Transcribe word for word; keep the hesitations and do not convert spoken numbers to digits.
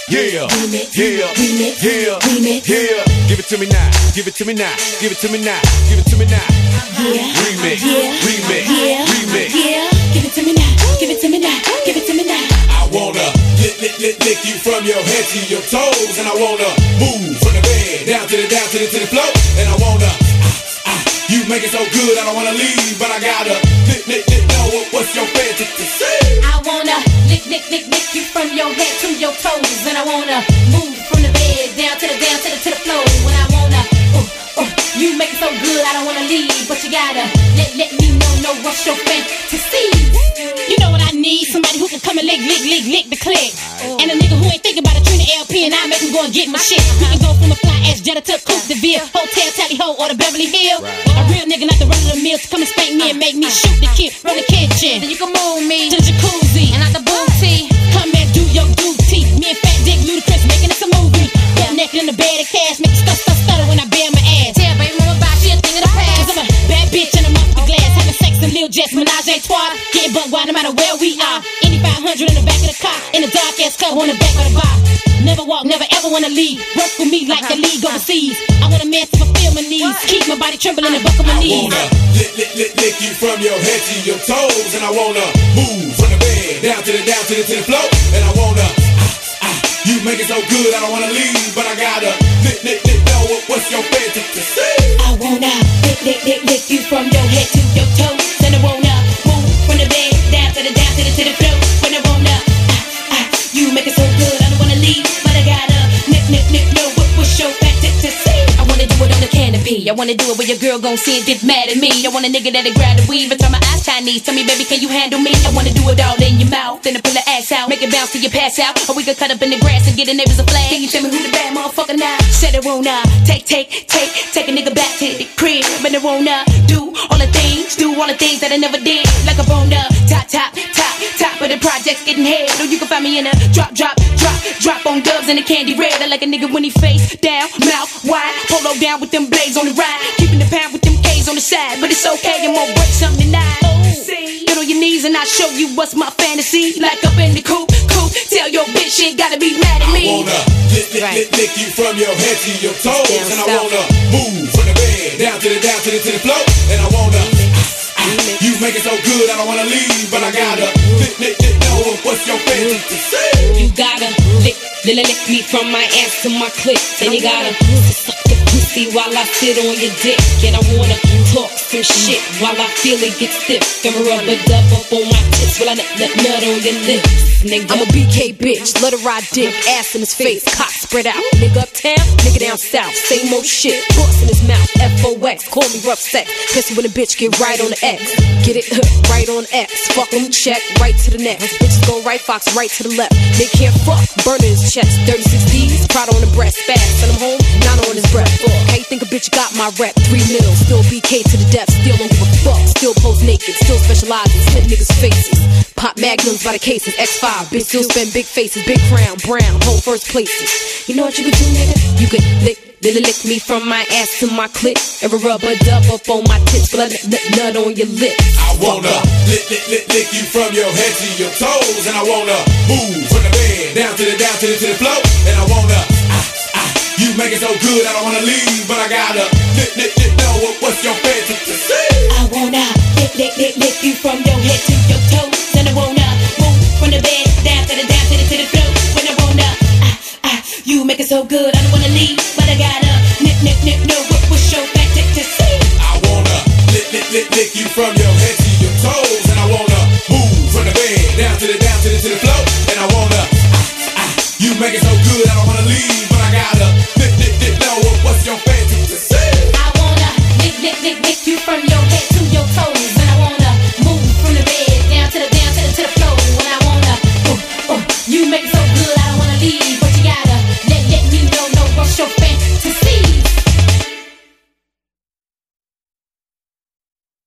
Yeah, yeah, yeah, yeah. Give it to me now, give it to me now, give it to me now, give it to me now. Yeah, remix, yeah, remix, yeah, remix. Yeah, give it to me now, give it to me now, give it to me now. I wanna lick, lick, lick, lick you from your head to your toes, and I wanna move from the bed down to the down to the to the floor, and I wanna ah, ah, you make it so good I don't wanna leave, but I gotta lick, lick, lick, know what, what's your fantasy? I wanna lick, lick, lick, lick you from your head to your toes, and I wanna move from the bed down to the down to the to the floor, and I wanna uh, uh, you make it so good I don't wanna leave, but you gotta let let me know know what's your fantasy. You know what I need? Somebody who can come and lick, lick, lick, lick the click. And a nigga who ain't thinking about a Trina L P, and I make him go and get my shit. We can go from the fly ass Jetta to Coupe de Ville, Hotel Tally Ho, or the Beverly Hills. A real nigga, not the run of the mill, to come and spank me and make me shoot the kid from the kitchen. Then you can move me to the jacuzzi and not the booty. Come and do your duty. Me and Fat Dick Ludacris making us a movie. Butt naked in the bed of cash, make it stuff, stuff, stutter when I bare my ass. Tell baby mama about she a thing of the past. Cause I'm a bad bitch and I'm off the glass, having sex in Lil Jets, menage a trois. Getting butt wild no matter where we are. Any five hundred in the back of the car, in the dark ass club on the back of the bar. Never walk, never ever wanna leave. Work for me like the league overseas. I want a man to fulfill my needs, keep my body trembling and buckle my knees. I wanna lick, lick, lick, lick you from your head to your toes, and I wanna move from the bed down to the down to the to the floor, and I wanna ah, ah, you make it so good I don't wanna leave, but I gotta lick, lick, lick, know what, what's your fantasy? I wanna lick, lick, lick, lick you from your head to your toes, and I wanna move from the bed down to the down to the to the floor, when I wanna ah, ah, you make it so good I don't wanna leave, but I gotta nick, nick, nick, know what, what's your fantasy? I wanna do it on the canopy, I wanna do it where your girl gon' see and get mad at me. I want a nigga that'll grab the weave and turn my eyes Chinese. Tell me baby can you handle me? I wanna do it all in your mouth, then I pull the ass out, make it bounce till you pass out, or we could cut up in the grass and get the neighbors a flag. Can you tell me who the bad motherfucker now? Said it won't uh, take, take, take, take a nigga back to the crib, but it won't uh, do all the things, do all the things that I never did, like a bone up, top, top, top, top of the projects getting head, or you can find me in a drop, drop, drop, drop on dubs in the candy red. I like a nigga when he face down, mouth wide, polo down with them blades on the ride, keeping the pound with them K's on the side, but it's okay, I'm gonna break something tonight. Get on your knees and I'll show you what's my fantasy, like up in the coop, coop, tell your bitch she ain't gotta be mad at me. I wanna lick, lick, lick, lick you from your head to your toes, down and I south. Wanna move from the bed down to the down to the to the floor, and I wanna ah, ah, you make it so good I don't wanna leave, but I gotta lick, lick, lick, know what's your fantasy? You gotta lick, lick, lick me from my ass to my clit, then you gotta suck the pussy while I sit on your dick, and I wanna talk some shit while I feel it get stiff, and rub a dub up on my tits while I nut, nut, nut on your lips. Nigga. I'm a B K bitch, let her ride dick, ass in his face, cock spread out. Nigga uptown, nigga down south, same old shit, boss in his mouth, F O X, call me rough sex, pussy when a bitch get right on the X, get it right on X, fuck him, check, right to the next, bitches go right, fox right to the left, they can't fuck, burning his chest, thirty-six D's, proud on the breast, fast, send him home, nine on his breath, how you think a bitch got my rep, three mil, still B K to the depth, still don't give a fuck, still pose naked, still specialize in slit niggas' faces, pop magnums by the cases, X five, bitch still spend big faces, big crown, brown, whole first places. You know what you could do, nigga? You could lick, lick, lick me from my ass to my clit, and rub a dub up on my tits, but I nut, nut on your lips. I wanna lick, lick, lick, lick you from your head to your toes, and I wanna move from the bed down to the down to the to the floor, and I wanna ah, ah, you make it so good I don't wanna leave, but I gotta lick, lick, lick, know what, what's your fantasy? I wanna lick, lick, lick, lick you from your head to your toes, and I wanna move from the bed down to the down to the to the floor, when I wanna ah, ah, you make it so good I don't wanna leave, but I gotta nick, nick, nick, know what, what's your fantasy? I wanna lick, lick, lick, lick you from your head to your toes, and I wanna move from the bed down to the down to the to the floor, and I wanna ah, ah, you make it so good I